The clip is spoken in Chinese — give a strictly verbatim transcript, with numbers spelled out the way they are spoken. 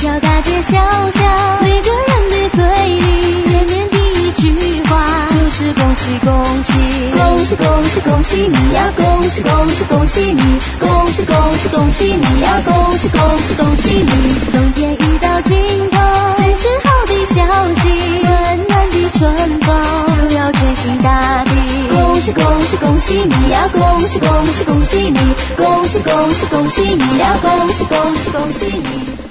条大街小巷，每个人的嘴里，见面第一句话就是恭喜恭喜，恭喜恭喜恭喜你呀，恭喜恭喜恭喜你，恭喜恭喜恭喜你呀，恭喜恭喜恭喜你。冬天已到尽头，真是好的消息，温暖的春风就要吹醒大地。恭喜恭喜恭喜你呀，恭喜恭喜恭喜你，恭喜恭喜恭喜你呀，恭喜恭喜恭喜你。